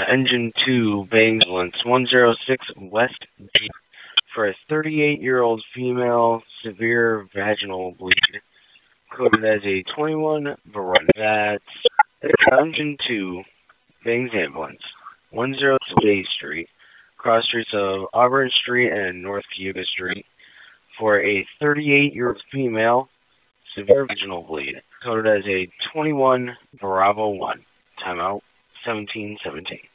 Engine 2 bangs ambulance 106 West G for a 38-year-old female severe vaginal bleed, coded as a 21 Verona. That's Engine 2 bangs ambulance 106 Bay Street, cross streets of Auburn Street and North Cayuga Street, for a 38-year-old female severe vaginal bleed, coded as a 21 Bravo 1. Timeout 1717.